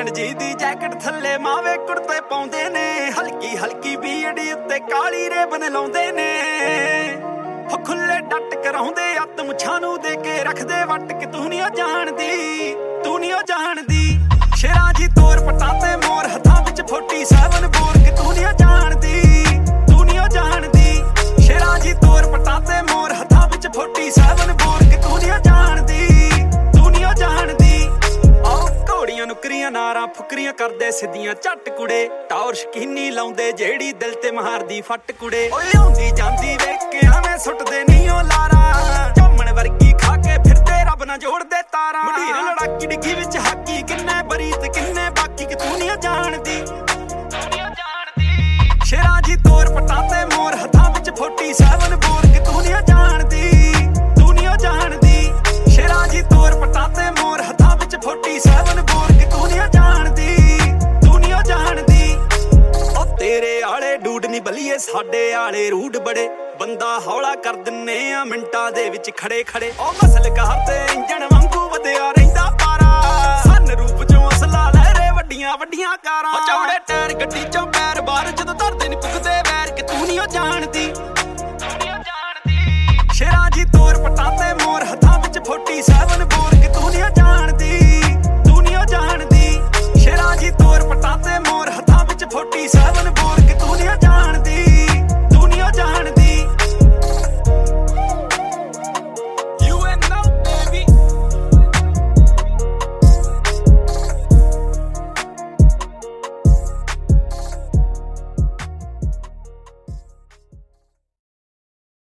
England ਜੀ ਦੀ jacket ਥੱਲੇ ਮਾਵੇ ਕੁੜਤੇ ਪਾਉਂਦੇ ਨੇ, ਹਲਕੀ ਹਲਕੀ ਬੀੜੀ ਉੱਤੇ ਕਾਲੀ ਰੇਬਨ ਲਾਉਂਦੇ ਨੇ। ਹੋ ਖੁੱਲੇ ਡੱਟ ਕਰਾਉਂਦੇ ਅੱਤ ਮੁੱਛਾਂ ਨੂੰ ਦੇ ਕੇ ਰੱਖਦੇ ਵੱਟ ਕੇ ਤੂੰ ਨਹੀਂ ਜਾਣਦੀ, ਤੂੰ ਨਹੀਂ ਜਾਣਦੀ। ਸ਼ੇਰਾਂ ਜੀ ਤੋਰ ਪਟਾਂ ਤੇ ਮੋਰ ਹੱਥਾਂ ਵਿੱਚ 47 ਬੋਰ ਕੇ ਤੂੰ ਨਹੀਂ ਜਾਣਦੀ, ਤੂੰ ਨਹੀਂ ਜਾਣਦੀ। ਸ਼ੇਰਾਂ ਜੀ ਤੋਰ ਪਟਾਂ ਤੇ ਮੋਰ ਹੱਥਾਂ ਵਿੱਚ 47 ਬੋਰ ਕੇ ਤੂੰ ਨਹੀਂ ਜਾਣਦੀ, ਤੂੰ ਨਹੀਂ ਜਾਣਦੀ। ਆਹ ਘੋੜੀਆਂ ਨੁਕਰੀਆਂ ਨਾਰਾਂ ਫੁਕਰੀਆਂ ਕਰਦੇ ਸਿੱਧੀਆਂ ਝੱਟ ਕੁੜੇ, ਟੌਰ ਸ਼ਕੀਨੀ ਲਾਉਂਦੇ ਜਿਹੜੀ ਦਿਲ ਤੇ ਮਾਰਦੀ ਫੱਟ ਕੁੜੇ। ਓਏ ਆਉਂਦੀ ਜਾਂਦੀ ਵੇਖ ਕੇ ਐਵੇਂ ਸੁੱਟਦੇ ਨਹੀਂ ਓ ਲਾਰਾ, ਝੰਮਣ ਵਰਗੀ ਖਾ ਕੇ ਫਿਰਦੇ ਰੱਬ ਨਾ ਜੋੜਦੇ ਤਾਰਾਂ। ਮੰਡੀਰ ਲੜਾਕੀ ਡਿੱਗੀ ਵਿੱਚ ਹਾਕੀ ਕਿੰਨੇ ਬਰੀਤ ਕਿੰਨੇ ਬਾਕੀ ਕਿ ਤੂੰ ਨਹੀਂ ਜਾਣਦੀ, ਤੂੰ ਨਹੀਂ ਜਾਣਦੀ। ਸ਼ੇਰਾਂ ਜੀ ਤੋਰ ਪਟਾਂ ਤੇ ਮੋਰ ਹੱਥਾਂ ਵਿੱਚ 47 ਬੋਰ ਕਿ ਤੂੰ ਨਹੀਂ ਜਾਣਦੀ, ਤੂੰ ਨਹੀਂ ਜਾਣਦੀ। ਸ਼ੇਰਾਂ ਜੀ ਤੋਰ ਪਟਾਂ ਤੇ ਮੋਰ ਹੱਥਾਂ ਵਿੱਚ 47 ਬੋਰ ਕਿ ਤੂੰ ਨਹੀਂ ਜਾਣਦੀ, ਤੂੰ ਨਹੀਂ ਜਾਣਦੀ। ਉਹ ਤੇਰੇ ਆਲੇ ਡੂਡ ਨਹੀਂ ਬਲੀਏ ਸਾਡੇ ਆਲੇ ਰੂਡ ਬੜੇ, ਬੰਦਾ ਹੌਲਾ ਕਰ ਦਿੰਨੇ ਆ ਮਿੰਟਾਂ ਦੇ ਵਿੱਚ ਖੜੇ ਖੜੇ। ਉਹ ਮਸਲ ਕਾਰ ਤੇ ਇੰਜਣ ਵਾਂਗੂ ਵਧਿਆ ਰਹਿੰਦਾ ਪਾਰਾ, ਸਨ ਰੂਪ ਚੋਂ ਅਸਲਾ ਲਹਿਰੇ ਵੱਡੀਆਂ ਵੱਡੀਆਂ ਕਾਰਾਂ। ਉਹ ਚੌੜੇ ਟਾਇਰ ਗੱਡੀ ਚੋਂ ਪੈਰ ਬਾਹਰ ਜਦੋਂ ਧਰਦੇ ਨੀ ਪੁੱਗਦੇ ਵੈਰ ਕਿ ਤੂੰ ਨਹੀਂ ਜਾਣਦੀ, ਤੂੰ ਨਹੀਂ ਜਾਣਦੀ। ਸ਼ੇਰਾਂ ਜੀ ਤੋਰ ਪਟਾਂ ਤੇ ਮੋਰ ਹੱਥਾਂ ਵਿੱਚ 47